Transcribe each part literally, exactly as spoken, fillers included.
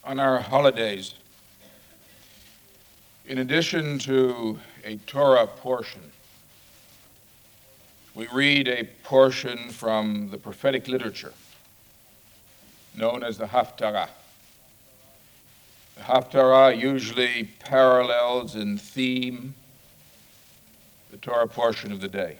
on our holidays, in addition to a Torah portion, we read a portion from the prophetic literature known as the Haftarah. The Haftarah usually parallels in theme the Torah portion of the day.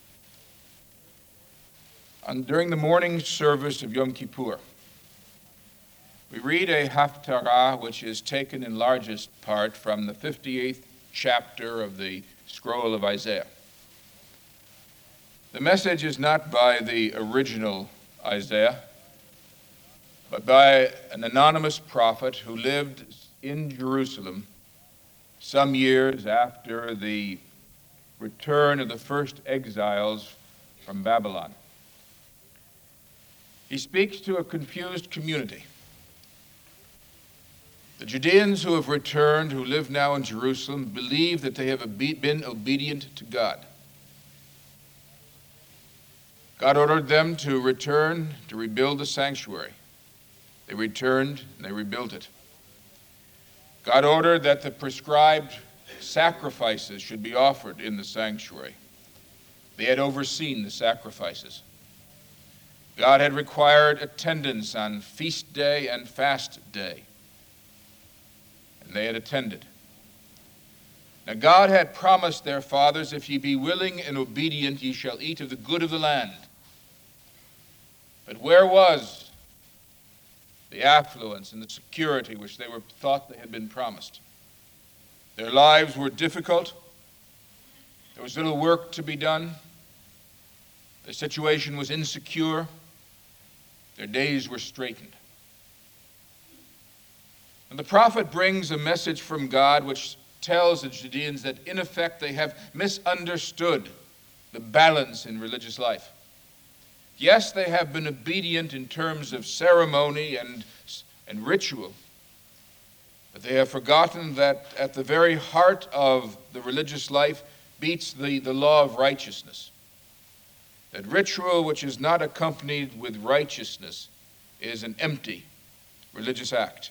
And during the morning service of Yom Kippur, we read a Haftarah which is taken in largest part from the fifty-eighth chapter of the scroll of Isaiah. The message is not by the original Isaiah, but by an anonymous prophet who lived in Jerusalem some years after the return of the first exiles from Babylon. He speaks to a confused community. The Judeans who have returned, who live now in Jerusalem, believe that they have been obedient to God. God ordered them to return to rebuild the sanctuary. They returned and they rebuilt it. God ordered that the prescribed sacrifices should be offered in the sanctuary. They had overseen the sacrifices. God had required attendance on feast day and fast day. And they had attended. Now God had promised their fathers, if ye be willing and obedient, ye shall eat of the good of the land. But where was the affluence and the security which they were thought they had been promised? Their lives were difficult. There was little work to be done. Their situation was insecure. Their days were straitened. And the prophet brings a message from God which tells the Judeans that in effect they have misunderstood the balance in religious life. Yes, they have been obedient in terms of ceremony and, and ritual, but they have forgotten that at the very heart of the religious life beats the, the law of righteousness. That ritual which is not accompanied with righteousness is an empty religious act.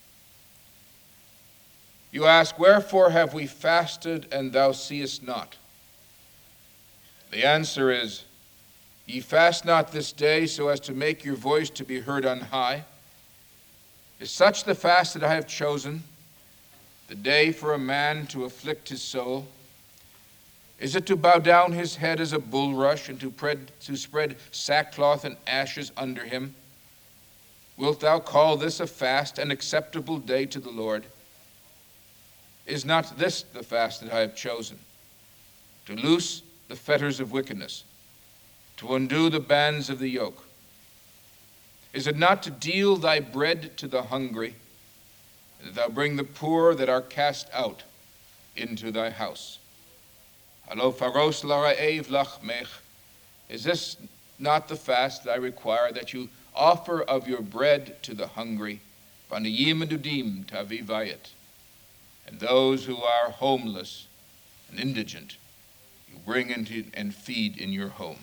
You ask, wherefore have we fasted and thou seest not? The answer is, ye fast not this day so as to make your voice to be heard on high. Is such the fast that I have chosen, the day for a man to afflict his soul? Is it to bow down his head as a bulrush and to, pred, to spread sackcloth and ashes under him? Wilt thou call this a fast, an acceptable day to the Lord? Is not this the fast that I have chosen? To loose the fetters of wickedness, to undo the bands of the yoke? Is it not to deal thy bread to the hungry, and that thou bring the poor that are cast out into thy house? Alo faros lara'ev lachmech. Is this not the fast that I require, that you offer of your bread to the hungry, vaniyim adudim tavivayet, and those who are homeless and indigent you bring into and feed in your home?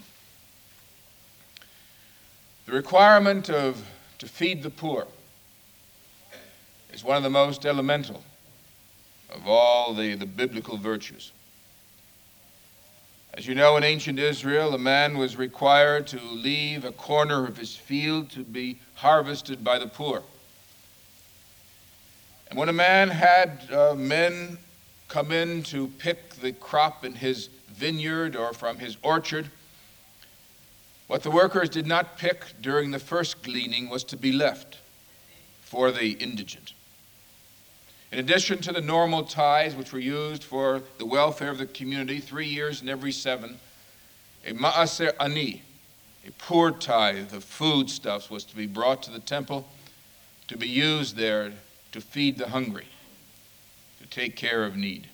The requirement of to feed the poor is one of the most elemental of all the, the biblical virtues. As you know, in ancient Israel, a man was required to leave a corner of his field to be harvested by the poor. And when a man had uh, men come in to pick the crop in his vineyard or from his orchard, what the workers did not pick during the first gleaning was to be left for the indigent. In addition to the normal tithes which were used for the welfare of the community, three years in every seven, a ma'aser ani, a poor tithe of foodstuffs, was to be brought to the temple to be used there to feed the hungry, to take care of need.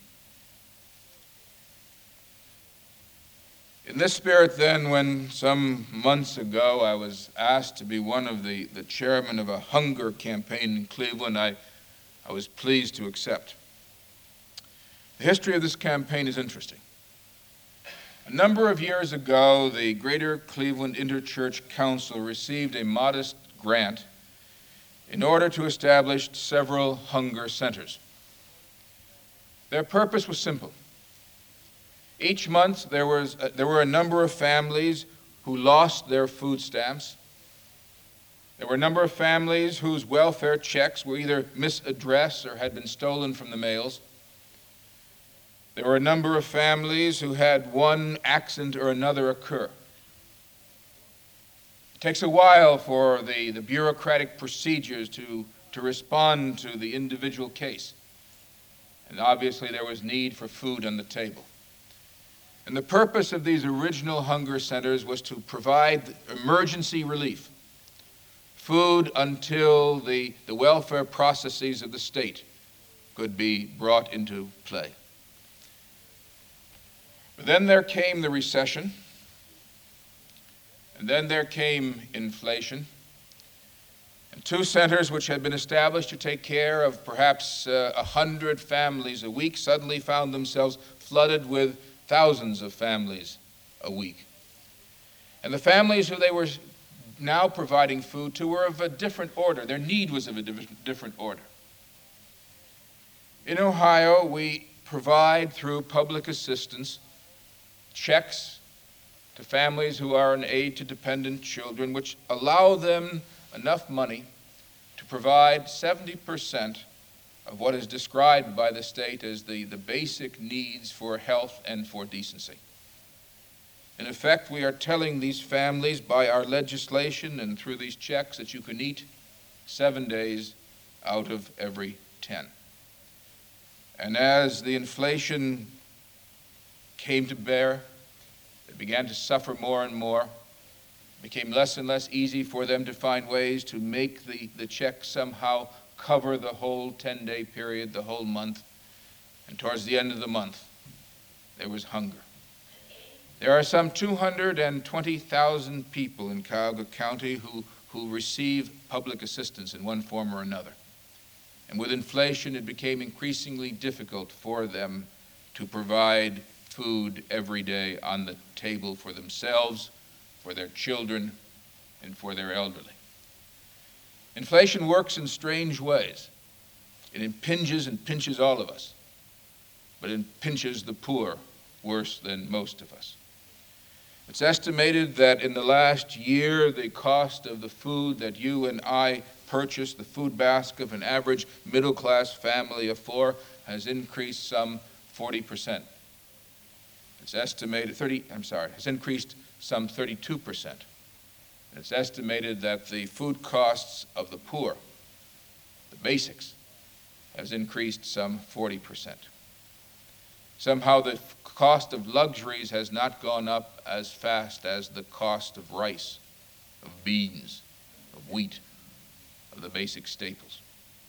In this spirit, then, when some months ago I was asked to be one of the, the chairmen of a hunger campaign in Cleveland, I, I was pleased to accept. The history of this campaign is interesting. A number of years ago, the Greater Cleveland Interchurch Council received a modest grant in order to establish several hunger centers. Their purpose was simple. Each month there, was, uh, there were a number of families who lost their food stamps. There were a number of families whose welfare checks were either misaddressed or had been stolen from the mails. There were a number of families who had one accident or another occur. It takes a while for the, the bureaucratic procedures to, to respond to the individual case. And obviously there was need for food on the table. And the purpose of these original hunger centers was to provide emergency relief, food until the, the welfare processes of the state could be brought into play. But then there came the recession, and then there came inflation. And two centers which had been established to take care of perhaps uh, a hundred families a week suddenly found themselves flooded with thousands of families a week. And the families who they were now providing food to were of a different order. Their need was of a different order. In Ohio, we provide through public assistance checks to families who are in aid to dependent children, which allow them enough money to provide seventy percent of what is described by the state as the, the basic needs for health and for decency. In effect, we are telling these families by our legislation and through these checks that you can eat seven days out of every ten. And as the inflation came to bear, they began to suffer more and more. It became less and less easy for them to find ways to make the, the check somehow cover the whole ten-day period, the whole month. And towards the end of the month, there was hunger. There are some two hundred twenty thousand people in Cuyahoga County who, who receive public assistance in one form or another. And with inflation, it became increasingly difficult for them to provide food every day on the table for themselves, for their children, and for their elderly. Inflation works in strange ways. It impinges and pinches all of us, but it pinches the poor worse than most of us. It's estimated that in the last year, the cost of the food that you and I purchase, the food basket of an average middle-class family of four, has increased some forty percent. It's estimated thirty, I'm sorry, has increased some thirty-two percent. It's estimated that the food costs of the poor, the basics, has increased some forty percent. Somehow the cost of luxuries has not gone up as fast as the cost of rice, of beans, of wheat, of the basic staples.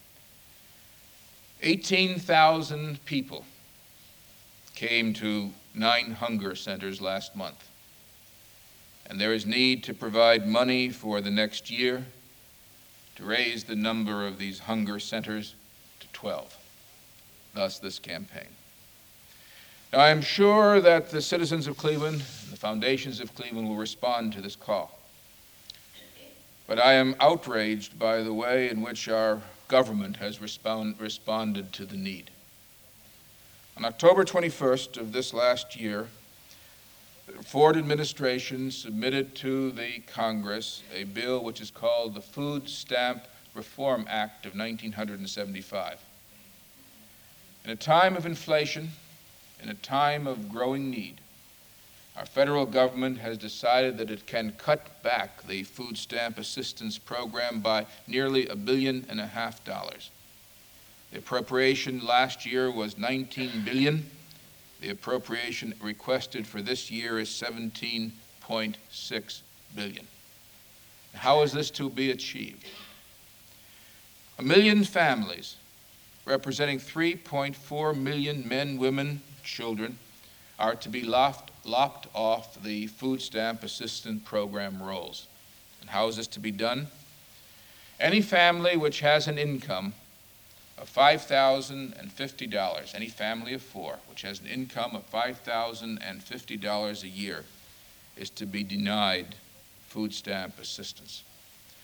eighteen thousand people came to nine hunger centers last month. And there is need to provide money for the next year to raise the number of these hunger centers to twelve. Thus this campaign. Now, I am sure that the citizens of Cleveland, the foundations of Cleveland, will respond to this call. But I am outraged by the way in which our government has respond, responded to the need. On October twenty-first of this last year, the Ford administration submitted to the Congress a bill which is called the Food Stamp Reform Act of nineteen seventy-five. In a time of inflation, in a time of growing need, our federal government has decided that it can cut back the food stamp assistance program by nearly a billion and a half dollars. The appropriation last year was nineteen billion dollars. The appropriation requested for this year is seventeen point six billion dollars. How is this to be achieved? A million families, representing three point four million men, women, children, are to be lopped, lopped off the food stamp assistance program rolls. And how is this to be done? Any family which has an income of five thousand fifty dollars, any family of four which has an income of five thousand fifty dollars a year, is to be denied food stamp assistance.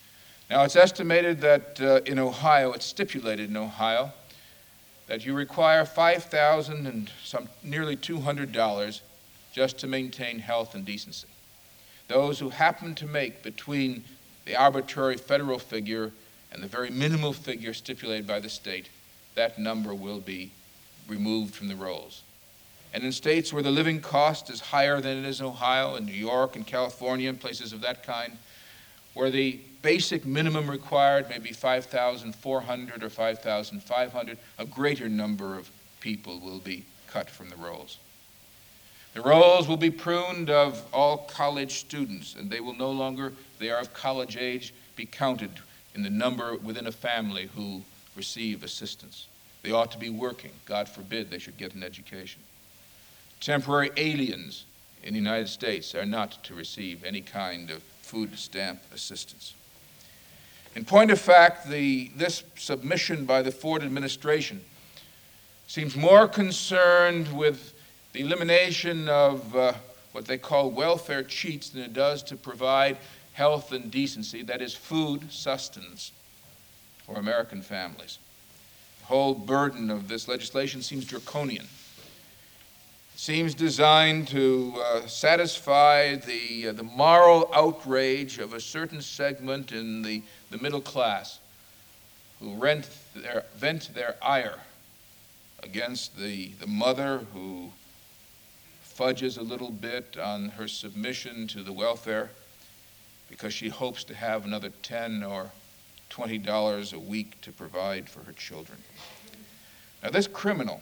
Now, it's estimated that uh, in Ohio, it's stipulated in Ohio, that you require five thousand dollars and some nearly two hundred dollars just to maintain health and decency. Those who happen to make between the arbitrary federal figure and the very minimal figure stipulated by the state, that number will be removed from the rolls. And in states where the living cost is higher than it is in Ohio and New York and California and places of that kind, where the basic minimum required may be five thousand four hundred or five thousand five hundred, a greater number of people will be cut from the rolls. The rolls will be pruned of all college students, and they will no longer, they are of college age, be counted in the number within a family who receive assistance. They ought to be working. God forbid they should get an education. Temporary aliens in the United States are not to receive any kind of food stamp assistance. In point of fact, the, this submission by the Ford administration seems more concerned with the elimination of uh, what they call welfare cheats than it does to provide health and decency, that is, food sustenance for American families. The whole burden of this legislation seems draconian. It seems designed to uh, satisfy the, uh, the moral outrage of a certain segment in the, the middle class who rent their, vent their ire against the, the mother who fudges a little bit on her submission to the welfare because she hopes to have another ten or twenty dollars a week to provide for her children. Now, this criminal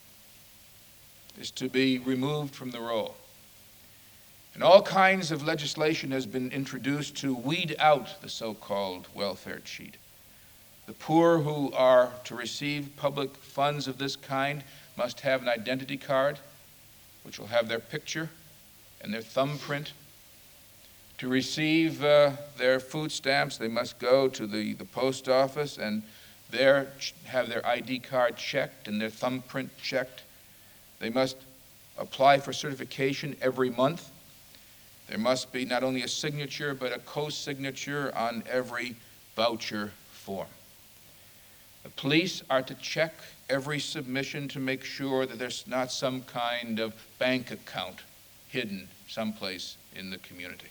is to be removed from the roll. And all kinds of legislation has been introduced to weed out the so-called welfare cheat. The poor who are to receive public funds of this kind must have an identity card, which will have their picture and their thumbprint. To receive uh, their food stamps, they must go to the, the post office and there have their I D card checked and their thumbprint checked. They must apply for certification every month. There must be not only a signature, but a co-signature on every voucher form. The police are to check every submission to make sure that there's not some kind of bank account hidden someplace in the community.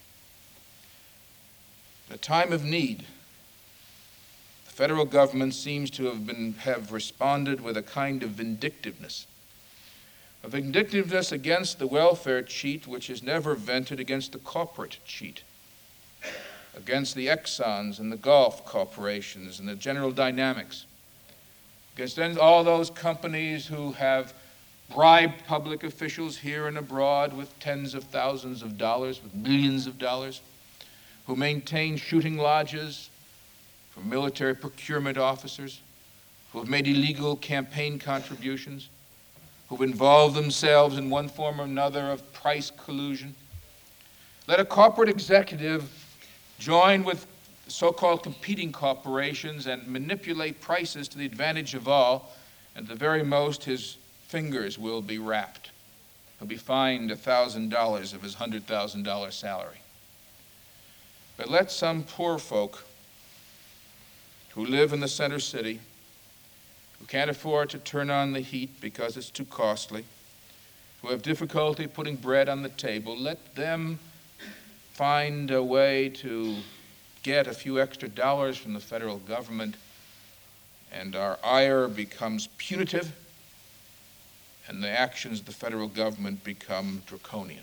At a time of need, the federal government seems to have been have responded with a kind of vindictiveness. A vindictiveness against the welfare cheat, which is never vented against the corporate cheat, against the Exxons and the Gulf corporations and the General Dynamics, against all those companies who have bribed public officials here and abroad with tens of thousands of dollars, with millions of dollars, who maintain shooting lodges for military procurement officers, who have made illegal campaign contributions, who've involved themselves in one form or another of price collusion. Let a corporate executive join with so-called competing corporations and manipulate prices to the advantage of all, and at the very most, his fingers will be wrapped. He'll be fined one thousand dollars of his one hundred thousand dollars salary. But let some poor folk who live in the center city, who can't afford to turn on the heat because it's too costly, who have difficulty putting bread on the table, let them find a way to get a few extra dollars from the federal government, and our ire becomes punitive, and the actions of the federal government become draconian.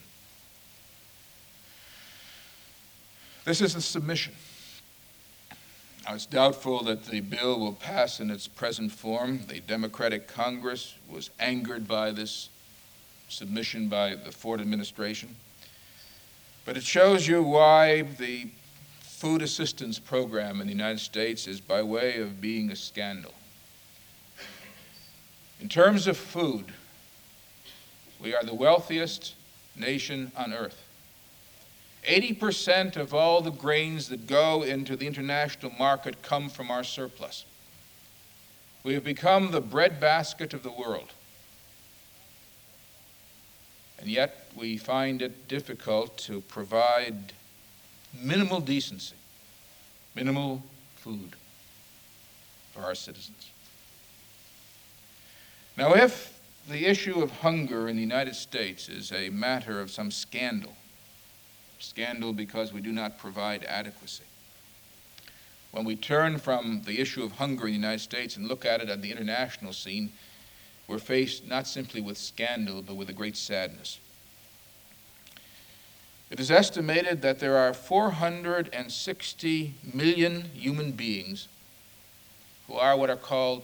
This is the submission. Now, it's doubtful that the bill will pass in its present form. The Democratic Congress was angered by this submission by the Ford administration. But it shows you why the food assistance program in the United States is by way of being a scandal. In terms of food, we are the wealthiest nation on earth. eighty percent of all the grains that go into the international market come from our surplus. We have become the breadbasket of the world. And yet we find it difficult to provide minimal decency, minimal food for our citizens. Now, if the issue of hunger in the United States is a matter of some scandal, scandal because we do not provide adequacy, when we turn from the issue of hunger in the United States and look at it at the international scene, we're faced not simply with scandal, but with a great sadness. It is estimated that there are four hundred sixty million human beings who are what are called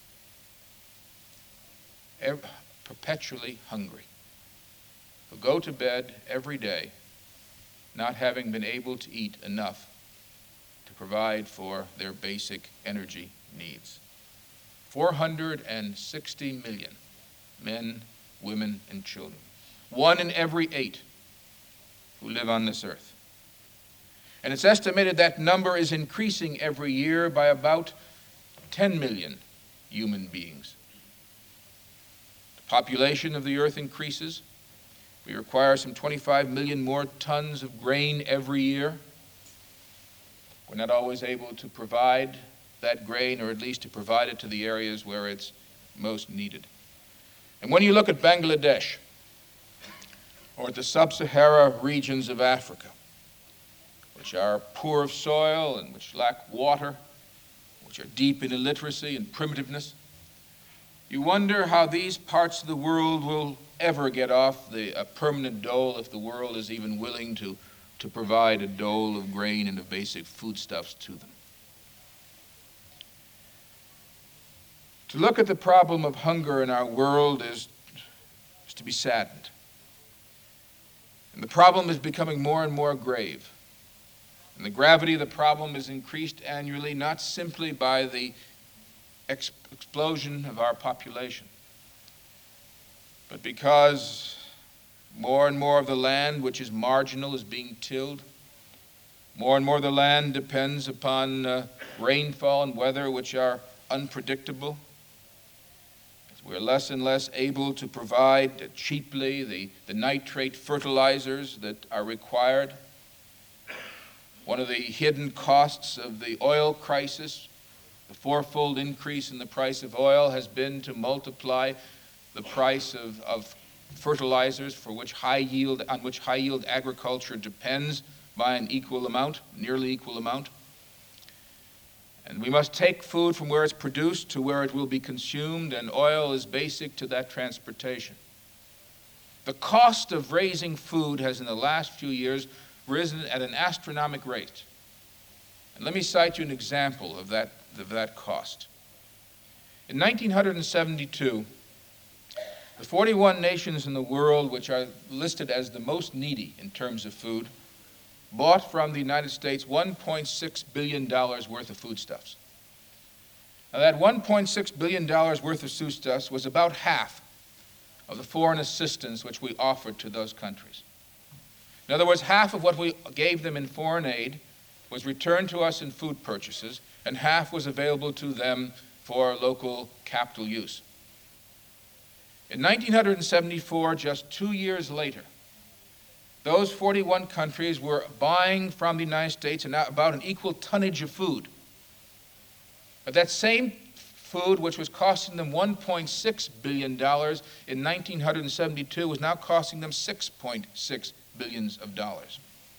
perpetually hungry, who go to bed every day not having been able to eat enough to provide for their basic energy needs. four hundred sixty million men, women, and children. One in every eight who live on this earth. And it's estimated that number is increasing every year by about ten million human beings. The population of the earth increases. We require some twenty-five million more tons of grain every year. We're not always able to provide that grain, or at least to provide it to the areas where it's most needed. And when you look at Bangladesh, or at the sub-Sahara regions of Africa, which are poor of soil and which lack water, which are deep in illiteracy and primitiveness, you wonder how these parts of the world will ever get off the a permanent dole, if the world is even willing to, to provide a dole of grain and of basic foodstuffs to them. To look at the problem of hunger in our world is, is to be saddened. And the problem is becoming more and more grave. And the gravity of the problem is increased annually, not simply by the ex- explosion of our population, but because more and more of the land which is marginal is being tilled. More and more of the land depends upon uh, rainfall and weather which are unpredictable. We're less and less able to provide cheaply the, the nitrate fertilizers that are required. One of the hidden costs of the oil crisis, the fourfold increase in the price of oil, has been to multiply the price of, of fertilizers for which high yield, on which high yield agriculture depends by an equal amount, nearly equal amount. And we must take food from where it's produced to where it will be consumed, and oil is basic to that transportation. The cost of raising food has in the last few years risen at an astronomical rate. And let me cite you an example of that, of that cost. In nineteen seventy-two, the forty-one nations in the world which are listed as the most needy in terms of food bought from the United States one point six billion dollars worth of foodstuffs. Now, that one point six billion dollars worth of foodstuffs was about half of the foreign assistance which we offered to those countries. In other words, half of what we gave them in foreign aid was returned to us in food purchases, and half was available to them for local capital use. In nineteen seventy-four, just two years later, those forty-one countries were buying from the United States about an equal tonnage of food. But that same food, which was costing them one point six billion dollars in nineteen seventy-two, was now costing them six point six billion dollars.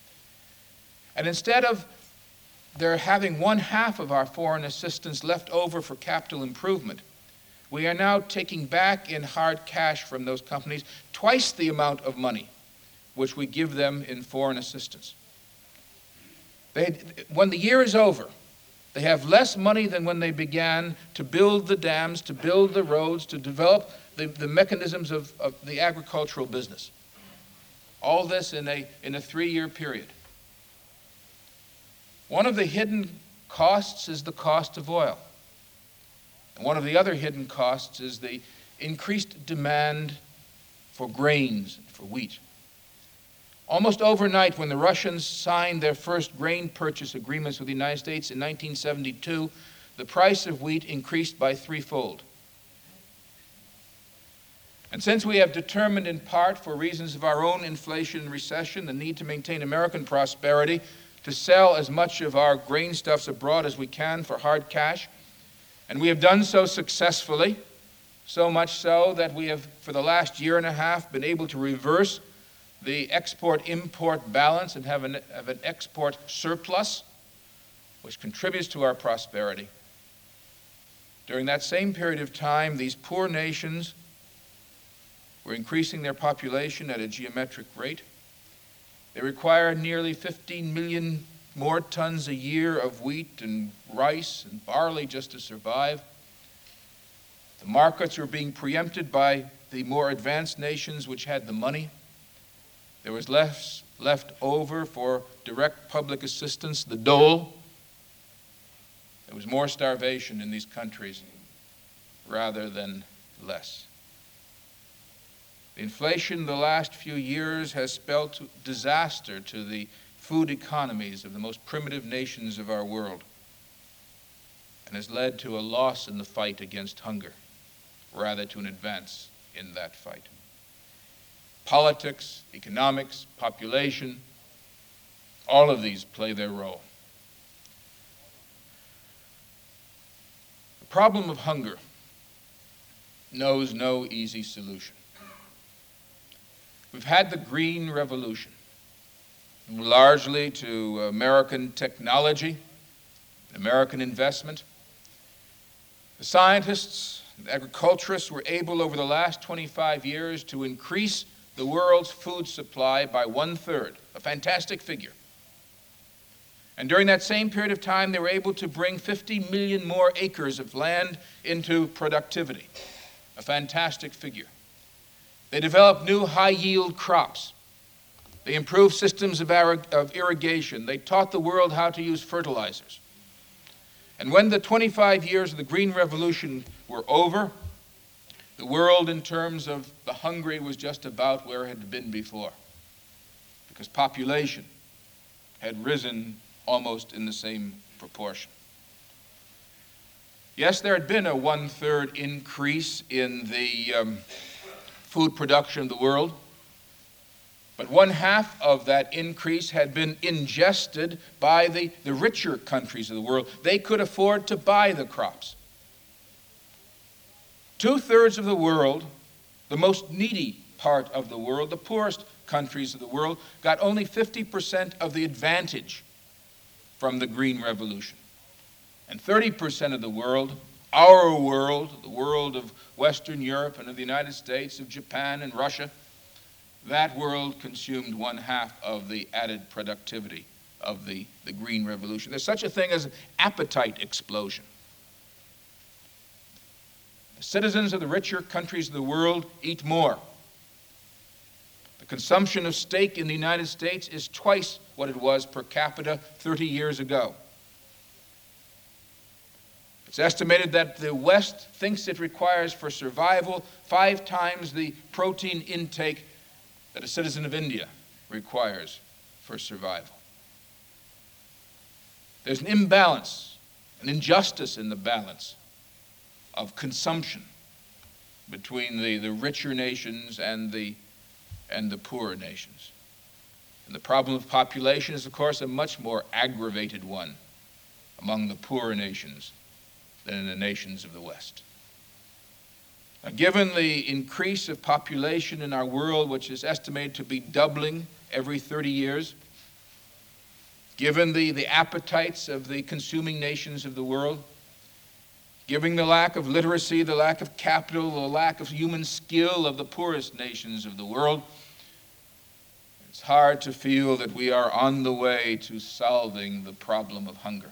And instead of their having one half of our foreign assistance left over for capital improvement, we are now taking back in hard cash from those companies twice the amount of money which we give them in foreign assistance. They, when the year is over, they have less money than when they began to build the dams, to build the roads, to develop the, the mechanisms of, of the agricultural business. All this in a, in a three-year period. One of the hidden costs is the cost of oil. And one of the other hidden costs is the increased demand for grains, for wheat. Almost overnight, when the Russians signed their first grain purchase agreements with the United States in nineteen seventy-two, the price of wheat increased by threefold. And since we have determined in part, for reasons of our own inflation and recession, the need to maintain American prosperity, to sell as much of our grainstuffs abroad as we can for hard cash. And we have done so successfully, so much so that we have, for the last year and a half, been able to reverse the export-import balance and have an, have an export surplus, which contributes to our prosperity. During that same period of time, these poor nations were increasing their population at a geometric rate. They require nearly fifteen million more tons a year of wheat and rice and barley just to survive. The markets were being preempted by the more advanced nations which had the money. There was less left over for direct public assistance, the dole. There was more starvation in these countries rather than less. The inflation in the last few years has spelled disaster to the food economies of the most primitive nations of our world and has led to a loss in the fight against hunger, rather to an advance in that fight. Politics, economics, population, all of these play their role. The problem of hunger knows no easy solution. We've had the Green Revolution, largely to American technology, American investment. The scientists, the agriculturists were able over the last twenty-five years to increase the world's food supply by one-third, a fantastic figure. And during that same period of time, they were able to bring fifty million more acres of land into productivity, a fantastic figure. They developed new high-yield crops. They improved systems of, of irrigation. They taught the world how to use fertilizers. And when the twenty-five years of the Green Revolution were over, the world in terms of the hungry was just about where it had been before, because population had risen almost in the same proportion. Yes, there had been a one-third increase in the um, food production of the world, but one half of that increase had been ingested by the, the richer countries of the world. They could afford to buy the crops. Two-thirds of the world, the most needy part of the world, the poorest countries of the world, got only fifty percent of the advantage from the Green Revolution. And thirty percent of the world, our world, the world of Western Europe and of the United States, of Japan and Russia, that world consumed one half of the added productivity of the, the Green Revolution. There's such a thing as an appetite explosion. The citizens of the richer countries of the world eat more. The consumption of steak in the United States is twice what it was per capita thirty years ago. It's estimated that the West thinks it requires for survival five times the protein intake that a citizen of India requires for survival. There's an imbalance, an injustice in the balance of consumption between the, the richer nations and the, and the poorer nations. And the problem of population is, of course, a much more aggravated one among the poorer nations than in the nations of the West. Now, given the increase of population in our world, which is estimated to be doubling every thirty years, given the, the appetites of the consuming nations of the world, given the lack of literacy, the lack of capital, the lack of human skill of the poorest nations of the world, it's hard to feel that we are on the way to solving the problem of hunger.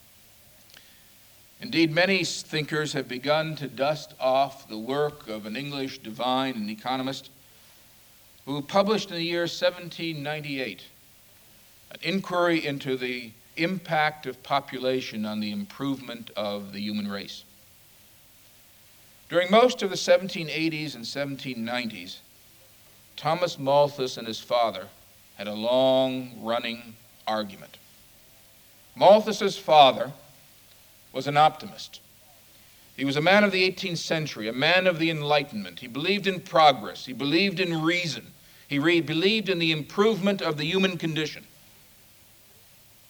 Indeed, many thinkers have begun to dust off the work of an English divine and economist who published in the year seventeen ninety-eight an inquiry into the impact of population on the improvement of the human race. During most of the seventeen eighties and seventeen nineties, Thomas Malthus and his father had a long-running argument. Malthus's father was an optimist. He was a man of the eighteenth century, a man of the Enlightenment. He believed in progress. He believed in reason. He re- believed in the improvement of the human condition.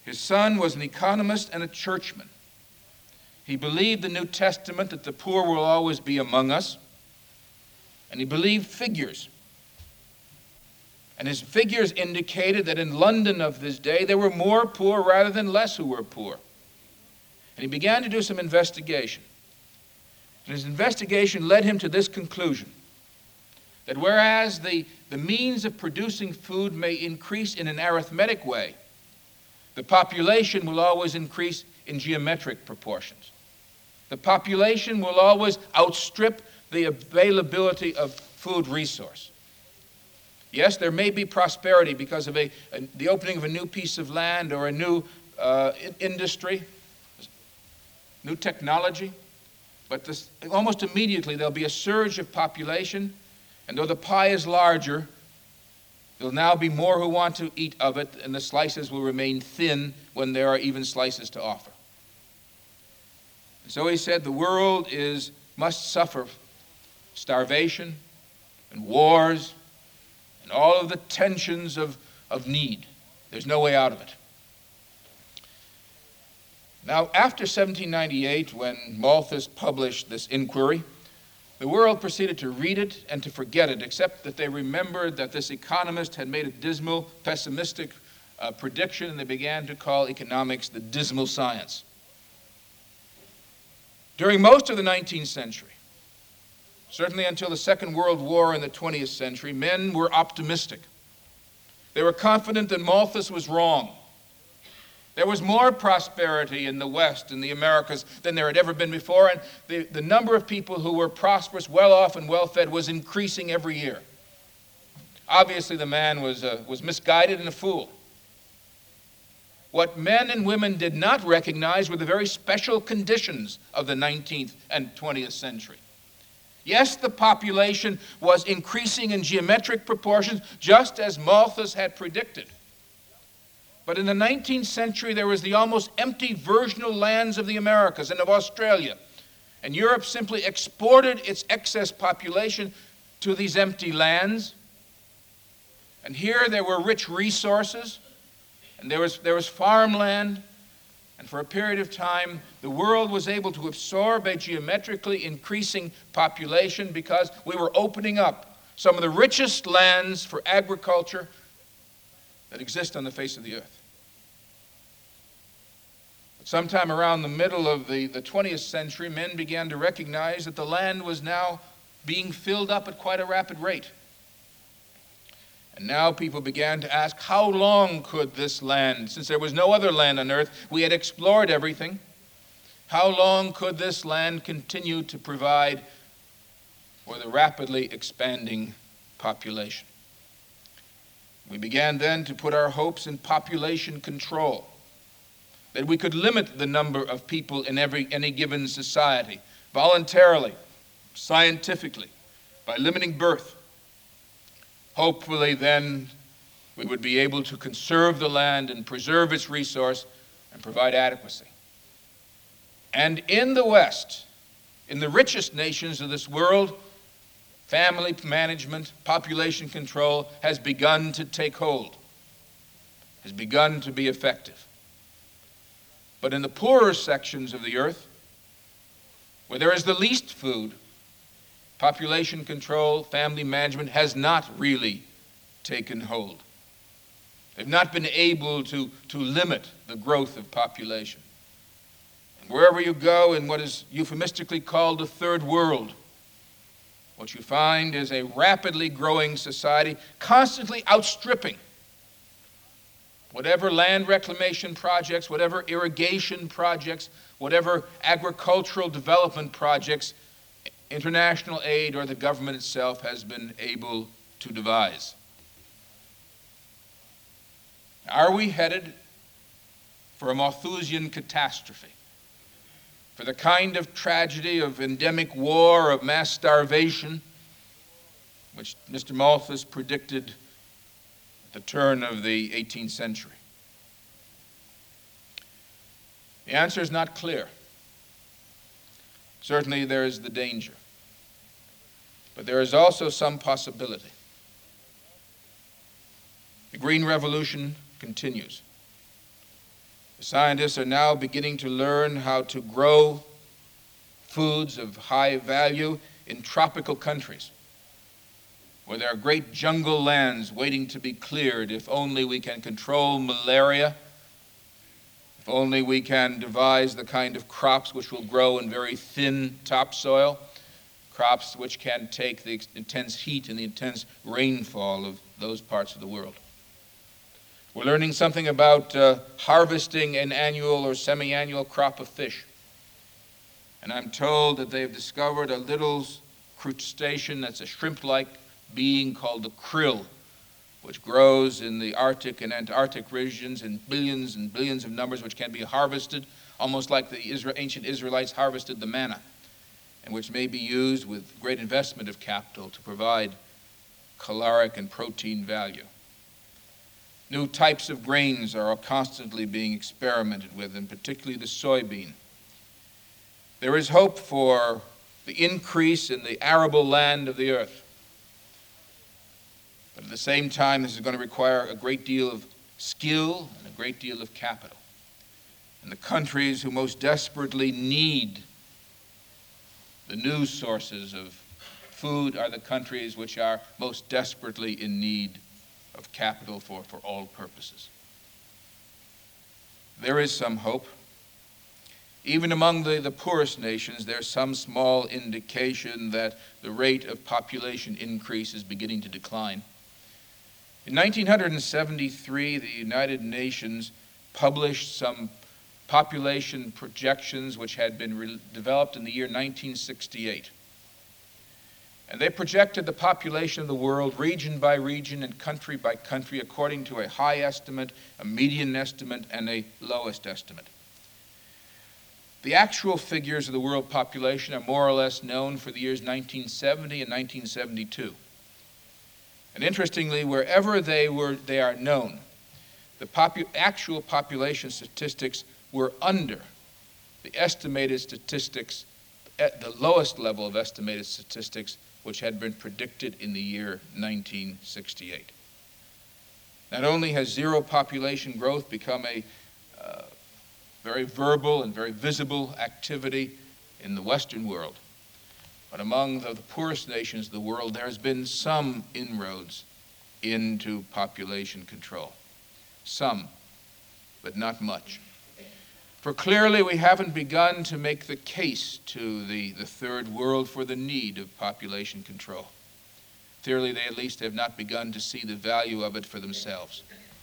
His son was an economist and a churchman. He believed the New Testament that the poor will always be among us, and he believed figures. And his figures indicated that in London of this day, there were more poor rather than less who were poor. And he began to do some investigation. And his investigation led him to this conclusion, that whereas the, the means of producing food may increase in an arithmetic way, the population will always increase in geometric proportions. The population will always outstrip the availability of food resource. Yes, there may be prosperity because of a, a, the opening of a new piece of land or a new uh, industry, new technology, but this, almost immediately there'll be a surge of population, and though the pie is larger, there'll now be more who want to eat of it, and the slices will remain thin when there are even slices to offer. And so he said the world is must suffer starvation and wars and all of the tensions of, of need. There's no way out of it. Now, after seventeen ninety-eight, when Malthus published this inquiry, the world proceeded to read it and to forget it, except that they remembered that this economist had made a dismal, pessimistic uh, prediction, and they began to call economics the dismal science. During most of the nineteenth century, certainly until the Second World War in the twentieth century, men were optimistic. They were confident that Malthus was wrong. There was more prosperity in the West, in the Americas, than there had ever been before, and the, the number of people who were prosperous, well-off, and well-fed was increasing every year. Obviously, the man was, uh, was misguided and a fool. What men and women did not recognize were the very special conditions of the nineteenth and twentieth century. Yes, the population was increasing in geometric proportions, just as Malthus had predicted. But in the nineteenth century, there was the almost empty virginal lands of the Americas and of Australia. And Europe simply exported its excess population to these empty lands. And here there were rich resources, and there was, there was farmland. And for a period of time, the world was able to absorb a geometrically increasing population because we were opening up some of the richest lands for agriculture that exist on the face of the earth. But sometime around the middle of the, the twentieth century, men began to recognize that the land was now being filled up at quite a rapid rate. And now people began to ask, how long could this land, since there was no other land on earth, we had explored everything, how long could this land continue to provide for the rapidly expanding population? We began then to put our hopes in population control, that we could limit the number of people in every any given society voluntarily, scientifically, by limiting birth. Hopefully then we would be able to conserve the land and preserve its resource and provide adequacy. And in the West, in the richest nations of this world, family management, population control has begun to take hold, has begun to be effective. But in the poorer sections of the earth, where there is the least food, population control, family management has not really taken hold. They've not been able to, to limit the growth of population. And wherever you go in what is euphemistically called the third world, what you find is a rapidly growing society constantly outstripping whatever land reclamation projects, whatever irrigation projects, whatever agricultural development projects international aid or the government itself has been able to devise. Are we headed for a Malthusian catastrophe? For the kind of tragedy of endemic war, of mass starvation, which Mister Malthus predicted at the turn of the eighteenth century? The answer is not clear. Certainly there is the danger. But there is also some possibility. The Green Revolution continues. Scientists are now beginning to learn how to grow foods of high value in tropical countries, where there are great jungle lands waiting to be cleared if only we can control malaria, if only we can devise the kind of crops which will grow in very thin topsoil, crops which can take the intense heat and the intense rainfall of those parts of the world. We're learning something about uh, harvesting an annual or semi-annual crop of fish. And I'm told that they've discovered a little crustacean that's a shrimp-like being called the krill, which grows in the Arctic and Antarctic regions in billions and billions of numbers, which can be harvested almost like the Isra- ancient Israelites harvested the manna, and which may be used with great investment of capital to provide caloric and protein value. New types of grains are constantly being experimented with, and particularly the soybean. There is hope for the increase in the arable land of the earth. But at the same time, this is going to require a great deal of skill and a great deal of capital. And the countries who most desperately need the new sources of food are the countries which are most desperately in need of capital for, for all purposes. There is some hope. Even among the, the poorest nations, there's some small indication that the rate of population increase is beginning to decline. In nineteen seventy-three, the United Nations published some population projections which had been re- developed in the year nineteen sixty-eight. And they projected the population of the world region by region and country by country according to a high estimate, a median estimate, and a lowest estimate. The actual figures of the world population are more or less known for the years nineteen seventy and nineteen seventy-two. And interestingly, wherever they were, they are known, the popu- actual population statistics were under the estimated statistics, at the lowest level of estimated statistics, which had been predicted in the year nineteen sixty-eight. Not only has zero population growth become a uh, very verbal and very visible activity in the Western world, but among the, the poorest nations of the world, there has been some inroads into population control. Some, but not much. For clearly we haven't begun to make the case to the, the third world for the need of population control. Clearly they at least have not begun to see the value of it for themselves.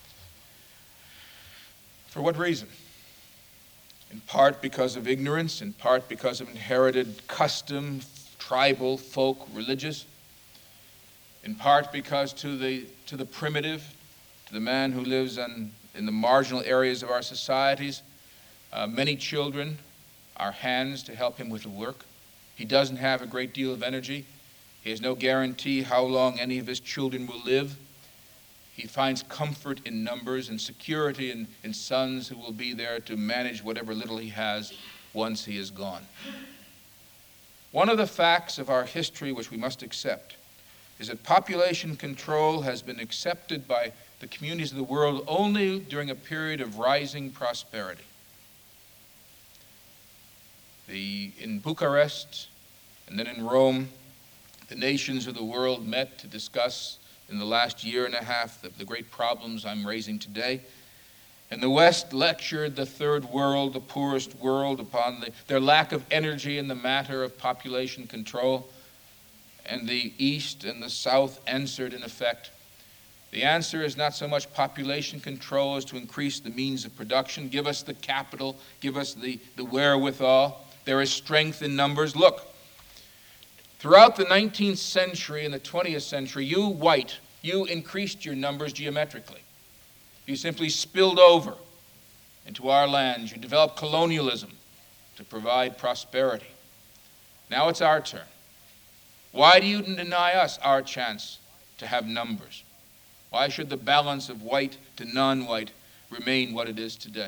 For what reason? In part because of ignorance, in part because of inherited custom, tribal, folk, religious, in part because to the, to the primitive, to the man who lives on, in the marginal areas of our societies, Uh, many children are hands to help him with the work. He doesn't have a great deal of energy. He has no guarantee how long any of his children will live. He finds comfort in numbers and security in, in sons who will be there to manage whatever little he has once he is gone. One of the facts of our history which we must accept is that population control has been accepted by the communities of the world only during a period of rising prosperity. The, in Bucharest and then in Rome, the nations of the world met to discuss in the last year and a half the, the great problems I'm raising today. And the West lectured the third world, the poorest world, upon the, their lack of energy in the matter of population control. And the East and the South answered in effect. The answer is not so much population control as to increase the means of production. Give us the capital, give us the, the wherewithal. There is strength in numbers. Look, throughout the nineteenth century and the twentieth century, you white, you increased your numbers geometrically. You simply spilled over into our lands. You developed colonialism to provide prosperity. Now it's our turn. Why do you deny us our chance to have numbers? Why should the balance of white to non-white remain what it is today?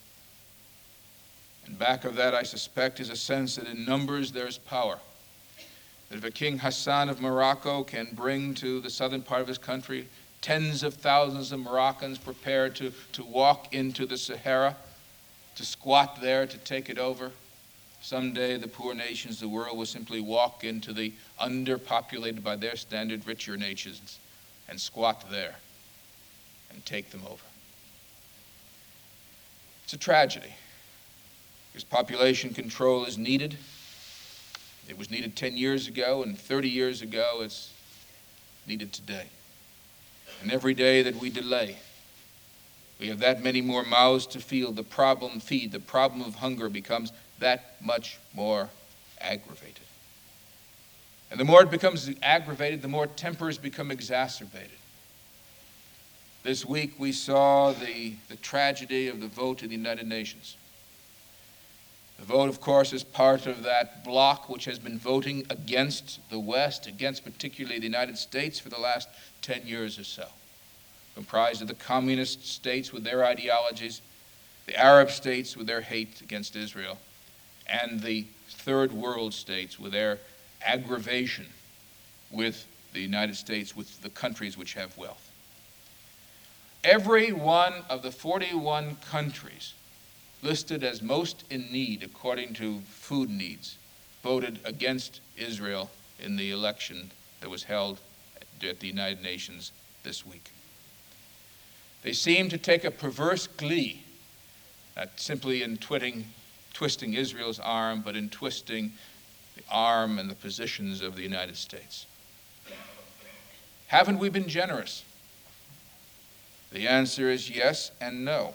And back of that, I suspect, is a sense that in numbers there's power. That if a King Hassan of Morocco can bring to the southern part of his country tens of thousands of Moroccans prepared to, to walk into the Sahara to squat there, to take it over. Someday the poor nations of the world will simply walk into the underpopulated, by their standard, richer nations and squat there and take them over. It's a tragedy, because population control is needed. It was needed ten years ago, and thirty years ago it's needed today. And every day that we delay, we have that many more mouths to feed. The problem feed. The problem of hunger becomes that much more aggravated. And the more it becomes aggravated, the more tempers become exacerbated. This week we saw the, the tragedy of the vote in the United Nations. The vote, of course, is part of that bloc which has been voting against the West, against particularly the United States, for the last ten years or so. Comprised of the communist states with their ideologies, the Arab states with their hate against Israel, and the third world states with their aggravation with the United States, with the countries which have wealth. Every one of the forty-one countries listed as most in need, according to food needs, voted against Israel in the election that was held at the United Nations this week. They seem to take a perverse glee, not simply in twitting, twisting Israel's arm, but in twisting the arm and the positions of the United States. Haven't we been generous? The answer is yes and no.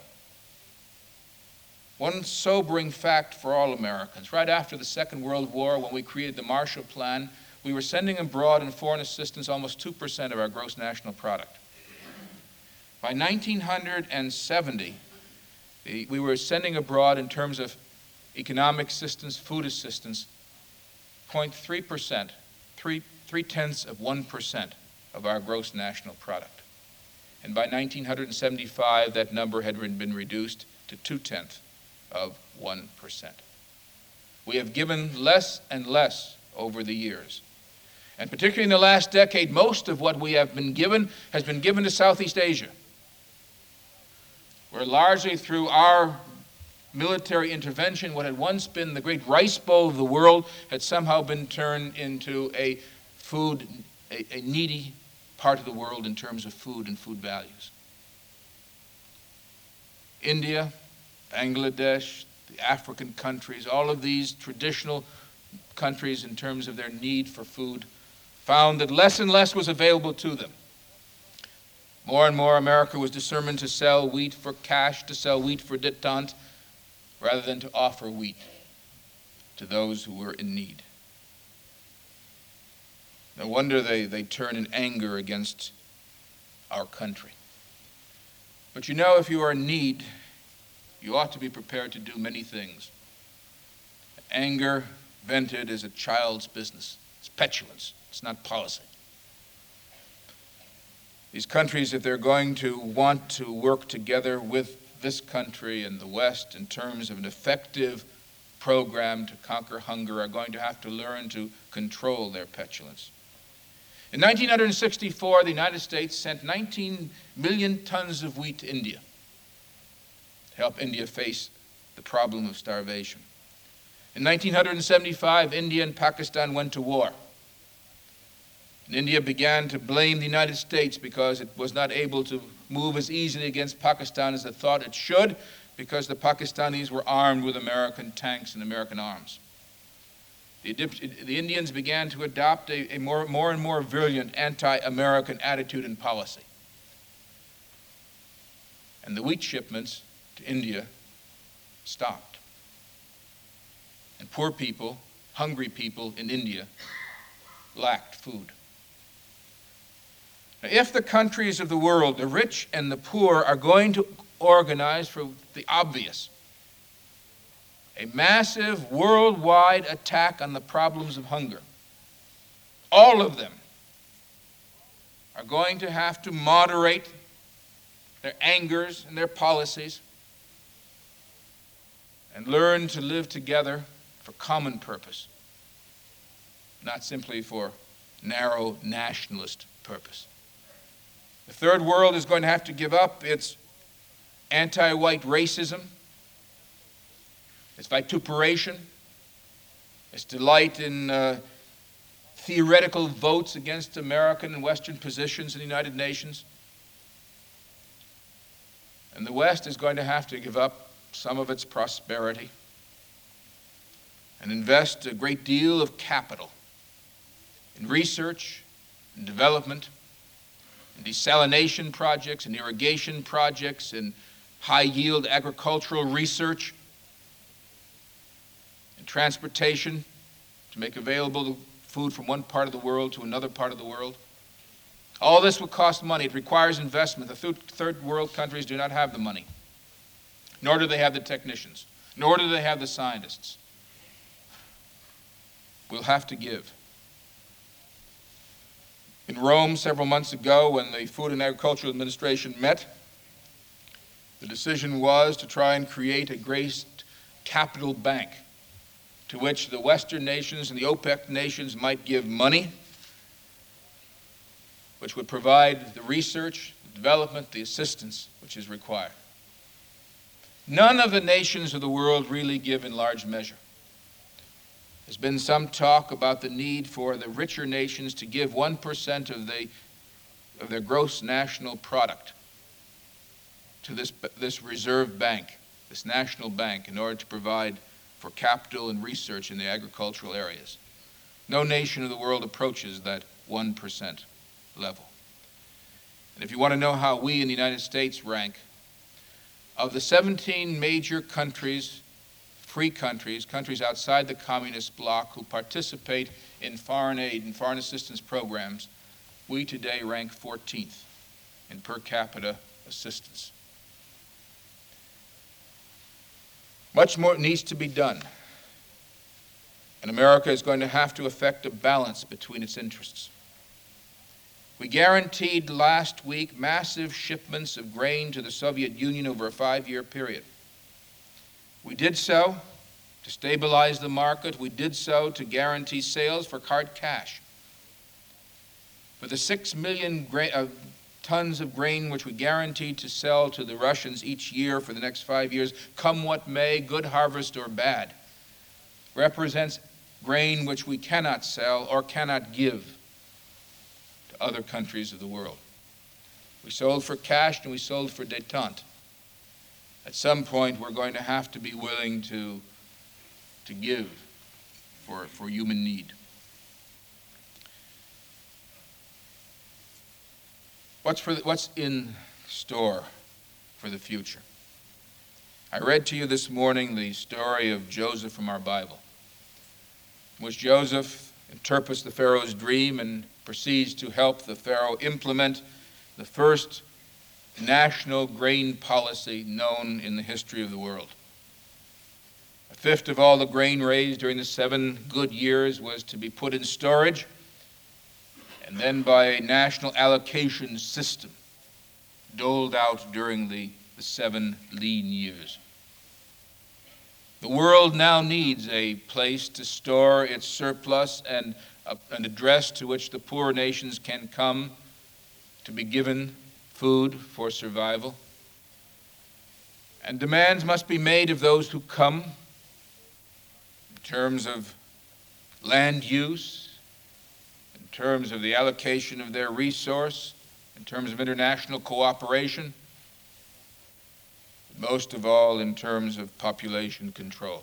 One sobering fact for all Americans: right after the Second World War, when we created the Marshall Plan, we were sending abroad in foreign assistance almost two percent of our gross national product. By nineteen seventy, we were sending abroad, in terms of economic assistance, food assistance, zero point three percent, three, three-tenths of one percent of our gross national product. And by nineteen seventy-five, that number had been reduced to two-tenths of one percent. We have given less and less over the years. And particularly in the last decade, most of what we have been given has been given to Southeast Asia, where largely through our military intervention, what had once been the great rice bowl of the world had somehow been turned into a food, a, a needy part of the world in terms of food and food values. India, Bangladesh, the African countries, all of these traditional countries, in terms of their need for food, found that less and less was available to them. More and more, America was determined to sell wheat for cash, to sell wheat for détente, rather than to offer wheat to those who were in need. No wonder they, they turn in anger against our country. But you know, if you are in need, you ought to be prepared to do many things. Anger vented is a child's business. It's petulance. It's not policy. These countries, if they're going to want to work together with this country and the West in terms of an effective program to conquer hunger, are going to have to learn to control their petulance. In nineteen sixty-four, the United States sent nineteen million tons of wheat to India to help India face the problem of starvation. In nineteen seventy-five, India and Pakistan went to war. And India began to blame the United States because it was not able to move as easily against Pakistan as it thought it should, because the Pakistanis were armed with American tanks and American arms. The, the Indians began to adopt a, a more, more and more virulent anti-American attitude and policy. And the wheat shipments to India stopped. And poor people, hungry people in India, lacked food. Now, if the countries of the world, the rich and the poor, are going to organize for the obvious, a massive worldwide attack on the problems of hunger, all of them are going to have to moderate their angers and their policies and learn to live together for common purpose, not simply for narrow nationalist purpose. The third world is going to have to give up its anti-white racism, its vituperation, its delight in uh, theoretical votes against American and Western positions in the United Nations. And the West is going to have to give up some of its prosperity and invest a great deal of capital in research and development, in desalination projects, in irrigation projects, in high-yield agricultural research, in transportation to make available food from one part of the world to another part of the world. All this will cost money. It requires investment. The third world countries do not have the money, nor do they have the technicians, nor do they have the scientists. We'll have to give. In Rome several months ago, when the Food and Agricultural Administration met, the decision was to try and create a great capital bank to which the Western nations and the OPEC nations might give money, which would provide the research, the development, the assistance which is required. None of the nations of the world really give in large measure. There's been some talk about the need for the richer nations to give one percent of, the, of their gross national product to this, this reserve bank, this national bank, in order to provide for capital and research in the agricultural areas. No nation of the world approaches that one percent level. And if you want to know how we in the United States rank, of the seventeen major countries, free countries, countries outside the communist bloc who participate in foreign aid and foreign assistance programs, we today rank fourteenth in per capita assistance. Much more needs to be done, and America is going to have to effect a balance between its interests. We guaranteed last week massive shipments of grain to the Soviet Union over a five-year period. We did so to stabilize the market. We did so to guarantee sales for hard cash. For the six million gra- uh, tons of grain which we guaranteed to sell to the Russians each year for the next five years, come what may, good harvest or bad, represents grain which we cannot sell or cannot give to other countries of the world. We sold for cash and we sold for détente. At some point, we're going to have to be willing to, to give for, for human need. What's, for the, what's in store for the future? I read to you this morning the story of Joseph from our Bible, in which Joseph interprets the Pharaoh's dream and proceeds to help the Pharaoh implement the first national grain policy known in the history of the world. A fifth of all the grain raised during the seven good years was to be put in storage, and then by a national allocation system doled out during the, the seven lean years. The world now needs a place to store its surplus and a, an address to which the poor nations can come to be given food for survival. And demands must be made of those who come in terms of land use, in terms of the allocation of their resource, in terms of international cooperation, but most of all in terms of population control.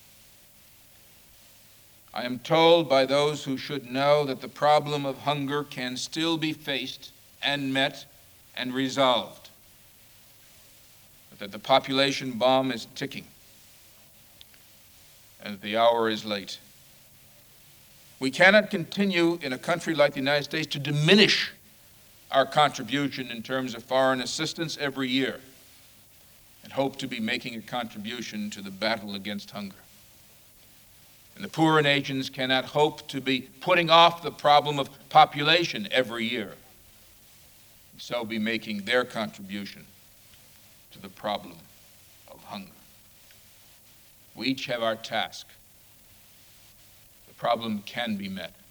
I am told by those who should know that the problem of hunger can still be faced and met and resolved, but that the population bomb is ticking and that the hour is late. We cannot continue in a country like the United States to diminish our contribution in terms of foreign assistance every year and hope to be making a contribution to the battle against hunger. And the poorer nations cannot hope to be putting off the problem of population every year, and so be making their contribution to the problem of hunger. We each have our task. The problem can be met.